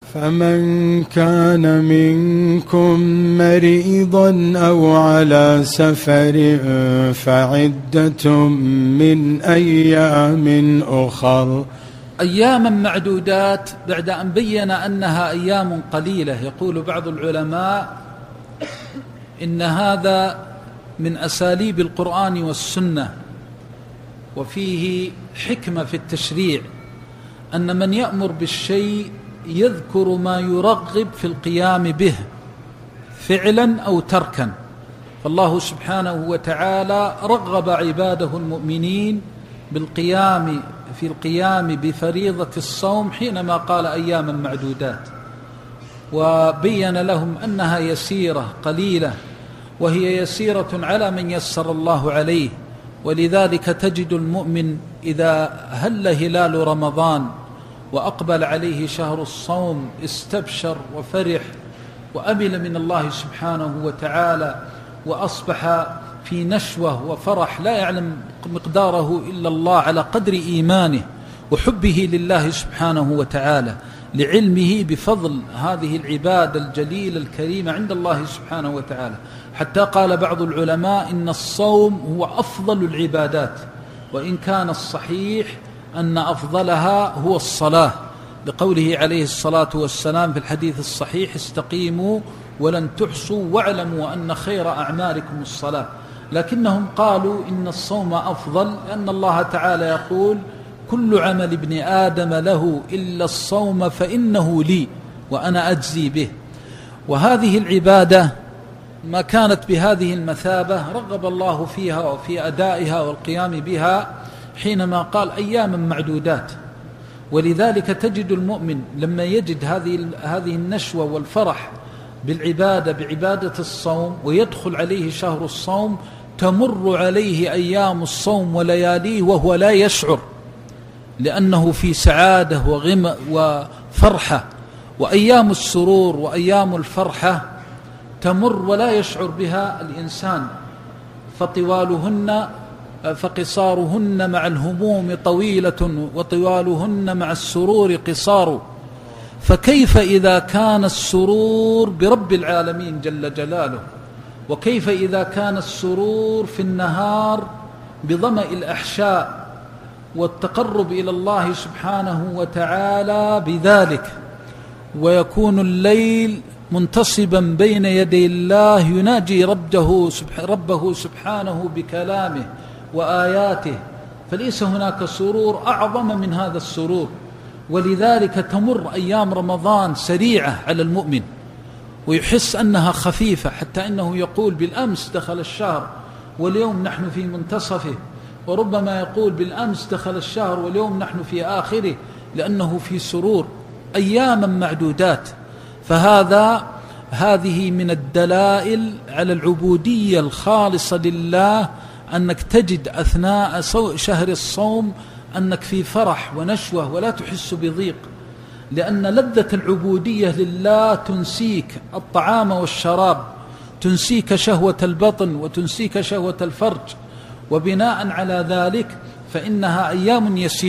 فمن كان منكم مريضا أو على سفر فعدة من أيام أخر. أياما معدودات بعد أن بين أنها أيام قليلة. يقول بعض العلماء إن هذا من أساليب القرآن والسنة، وفيه حكمة في التشريع، أن من يأمر بالشيء يذكر ما يرغب في القيام به فعلا أو تركا. فالله سبحانه وتعالى رغب عباده المؤمنين في القيام بفريضة الصوم حينما قال أياما معدودات، وبين لهم أنها يسيرة قليلة، وهي يسيرة على من يسر الله عليه. ولذلك تجد المؤمن إذا هل هلال رمضان وأقبل عليه شهر الصوم استبشر وفرح وأمل من الله سبحانه وتعالى، وأصبح في نشوة وفرح لا يعلم مقداره إلا الله، على قدر إيمانه وحبه لله سبحانه وتعالى، لعلمه بفضل هذه العبادة الجليلة الكريمة عند الله سبحانه وتعالى. حتى قال بعض العلماء إن الصوم هو أفضل العبادات، وإن كان الصحيح أن أفضلها هو الصلاة، لقوله عليه الصلاة والسلام في الحديث الصحيح: استقيموا ولن تحصوا واعلموا أن خير أعمالكم الصلاة. لكنهم قالوا إن الصوم أفضل لأن الله تعالى يقول: كل عمل ابن آدم له إلا الصوم فإنه لي وأنا أجزي به. وهذه العبادة ما كانت بهذه المثابة رغب الله فيها وفي أدائها والقيام بها حينما قال أياما معدودات. ولذلك تجد المؤمن لما يجد هذه النشوة والفرح بعبادة الصوم، ويدخل عليه شهر الصوم، تمر عليه أيام الصوم ولياليه وهو لا يشعر، لأنه في سعادة وفرحة. وأيام السرور وأيام الفرحة تمر ولا يشعر بها الإنسان، فقصارهن مع الهموم طويلة وطوالهن مع السرور قصار. فكيف إذا كان السرور برب العالمين جل جلاله؟ وكيف إذا كان السرور في النهار بظمأ الأحشاء والتقرب إلى الله سبحانه وتعالى بذلك، ويكون الليل منتصبا بين يدي الله يناجي ربه سبحانه بكلامه وآياته، فليس هناك سرور أعظم من هذا السرور. ولذلك تمر أيام رمضان سريعة على المؤمن ويحس أنها خفيفة، حتى إنه يقول بالأمس دخل الشهر واليوم نحن في منتصفه، وربما يقول بالأمس دخل الشهر واليوم نحن في آخره، لأنه في سرور. أياما معدودات. هذه من الدلائل على العبودية الخالصة لله، أنك تجد أثناء شهر الصوم أنك في فرح ونشوة ولا تحس بضيق، لأن لذة العبودية لله تنسيك الطعام والشراب، تنسيك شهوة البطن وتنسيك شهوة الفرج. وبناء على ذلك فإنها أيام يسيرة.